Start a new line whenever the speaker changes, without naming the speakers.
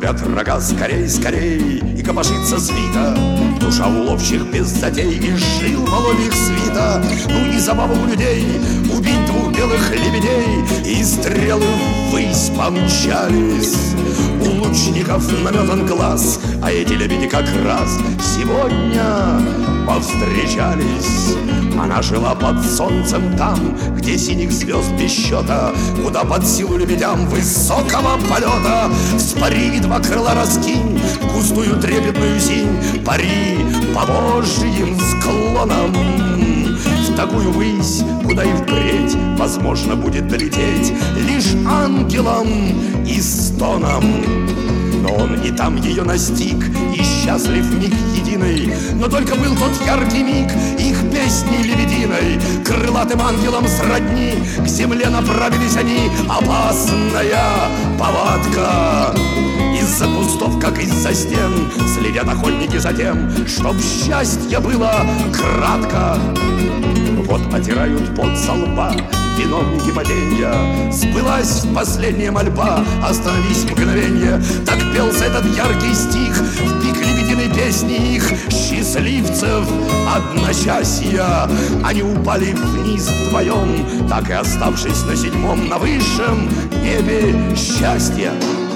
Растопырят рога скорей, скорей, и копошится свита. Душа у ловчих без затей, и жил воловьих свита. Ну и забава у людей убить двух белых лебедей, и стрелы ввысь помчались. У лучников наметан глаз, а эти лебеди как раз сегодня повстречались. Она жила под солнцем там, где синих звезд без счета, куда под силу лебедям высокого полета. Вспари и два крыла раскинь, густую трепетную синь, пари по божьим склонам. В такую высь, куда и впредь возможно будет долететь лишь ангелом и стоном. Но он и там ее настиг, и счастлив миг единый. Но только был тот яркий миг их песни лебединой. Крылатым ангелам сродни, к земле направились они. Опасная повадка. Из-за кустов, как из-за стен, следят охотники за тем, чтоб счастье было кратко. Вот отирают пот со лба виновники паденья. Сбылась последняя мольба, остановись мгновенье. Так пелся этот яркий стих в пик лебединой песни их счастливцев одночасья. Они упали вниз вдвоем, так и оставшись на седьмом, на высшем небе счастья.